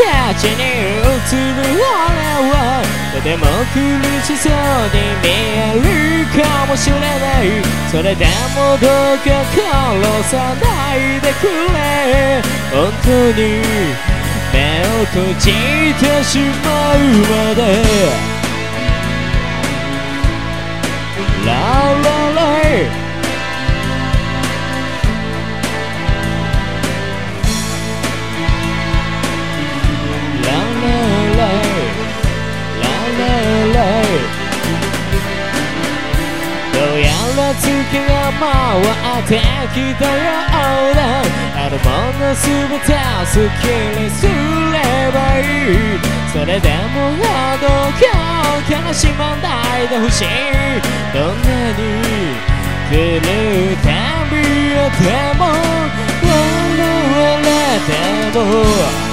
たちに映る俺はとても苦しそうに見えるかもしれない。それでもどうか殺さないでくれ。本当に目を閉じてしまうまで。ララライどうやら月が回ってきたようだ。あるものすべて好きにすればいい。それでもどうか悲しまないでほしい。どんなに来るたびをでも笑われても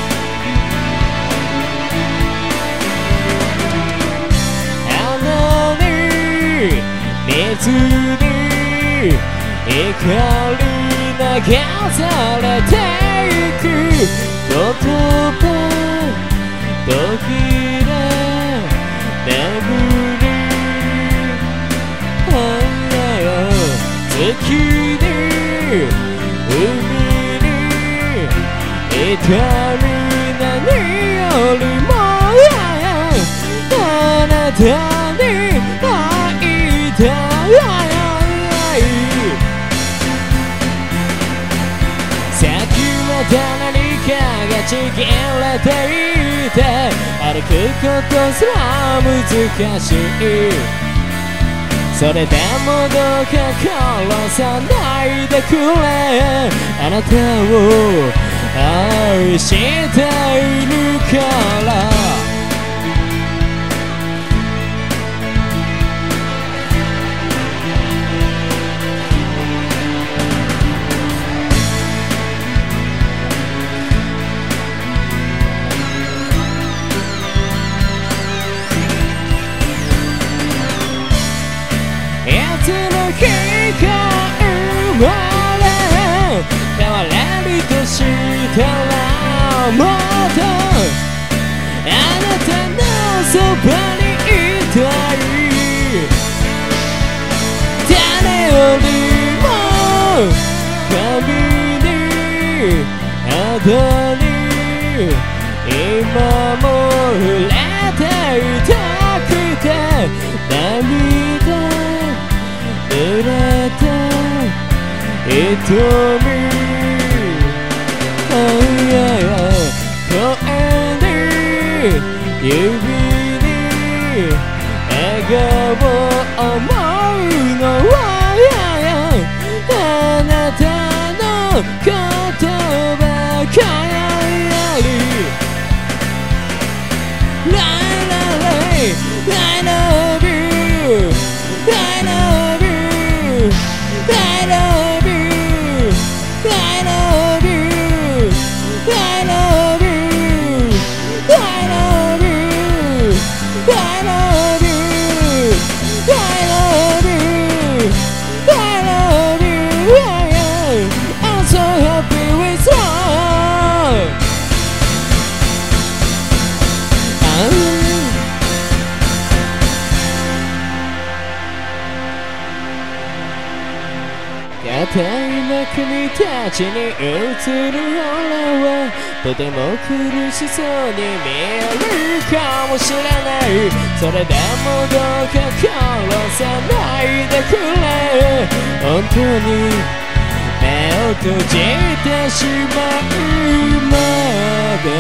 水に光流されていく言葉途切れ眠り月に海に至る何よりもあなたに会いたい。先また何かがちぎれていて歩くことすら難しい。それでもどうか殺さないでくれ。あなたを愛しているから日が生まれ変われるとしたらもっとあなたのそばにいたい。誰よりも神に肌に今も触れていたくて涙濡れた瞳声に指に笑顔を思うのはあなたの言葉かり I love you I love you I love you I love you I love you I love you I love you I love you I love you I'm so happy with love.固いな君たちに映る俺はとても苦しそうに見えるかもしれない。それでもどうか殺さないでくれ。本当に目を閉じてしまうまで